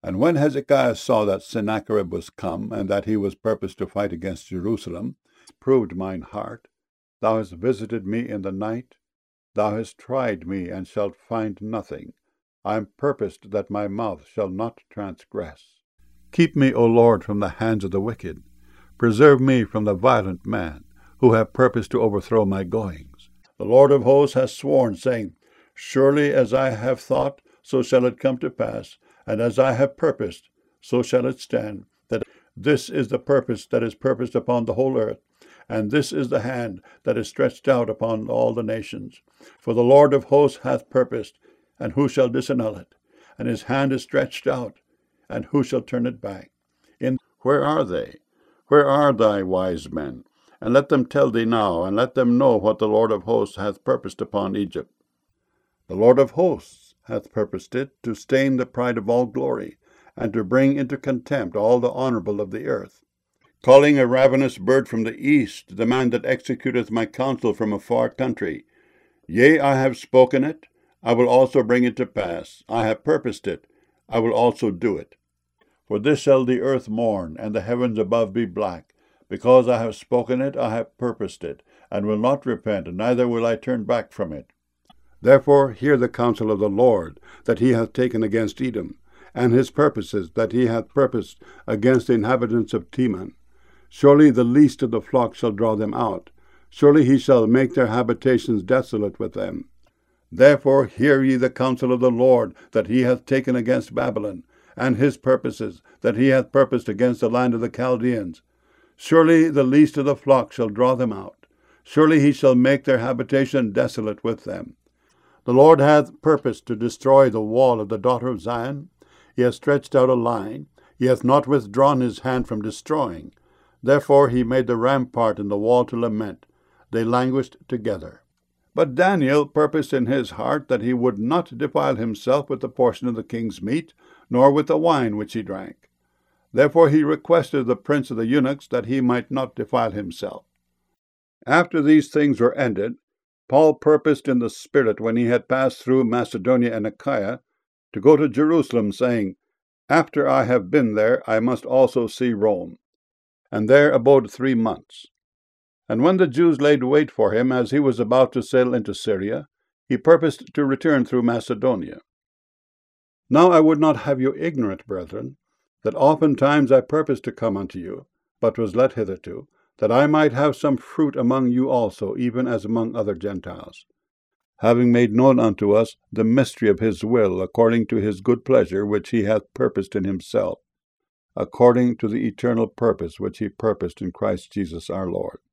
And when Hezekiah saw that Sennacherib was come, and that he was purposed to fight against Jerusalem, proved mine heart. Thou hast visited me in the night. Thou hast tried me, and shalt find nothing. I am purposed that my mouth shall not transgress. Keep me, O Lord, from the hands of the wicked. Preserve me from the violent man, who have purposed to overthrow my goings. The Lord of hosts has sworn, saying, Surely as I have thought, so shall it come to pass, and as I have purposed, so shall it stand, that this is the purpose that is purposed upon the whole earth, and this is the hand that is stretched out upon all the nations. For the Lord of hosts hath purposed, and who shall disannul it? And his hand is stretched out, and who shall turn it back? Where are they? Where are thy wise men? And let them tell thee now, and let them know what the Lord of hosts hath purposed upon Egypt. The Lord of hosts hath purposed it, to stain the pride of all glory, and to bring into contempt all the honourable of the earth, calling a ravenous bird from the east, the man that executeth my counsel from a far country. Yea, I have spoken it, I will also bring it to pass. I have purposed it, I will also do it. For this shall the earth mourn, and the heavens above be black. Because I have spoken it, I have purposed it, and will not repent, neither will I turn back from it. Therefore hear the counsel of the Lord, that he hath taken against Edom, and his purposes that he hath purposed against the inhabitants of Teman. Surely the least of the flock shall draw them out. Surely he shall make their habitations desolate with them. Therefore hear ye the counsel of the Lord, that he hath taken against Babylon, and his purposes that he hath purposed against the land of the Chaldeans. Surely the least of the flock shall draw them out. Surely he shall make their habitation desolate with them. The Lord hath purposed to destroy the wall of the daughter of Zion. He hath stretched out a line. He hath not withdrawn his hand from destroying. Therefore he made the rampart and the wall to lament. They languished together. But Daniel purposed in his heart that he would not defile himself with the portion of the king's meat, nor with the wine which he drank. Therefore he requested of the prince of the eunuchs that he might not defile himself. After these things were ended, Paul purposed in the Spirit, when he had passed through Macedonia and Achaia, to go to Jerusalem, saying, After I have been there, I must also see Rome. And there abode 3 months. And when the Jews laid wait for him, as he was about to sail into Syria, he purposed to return through Macedonia. Now I would not have you ignorant, brethren, that oftentimes I purposed to come unto you, but was let hitherto, that I might have some fruit among you also, even as among other Gentiles, having made known unto us the mystery of his will, according to his good pleasure, which he hath purposed in himself, according to the eternal purpose which he purposed in Christ Jesus our Lord.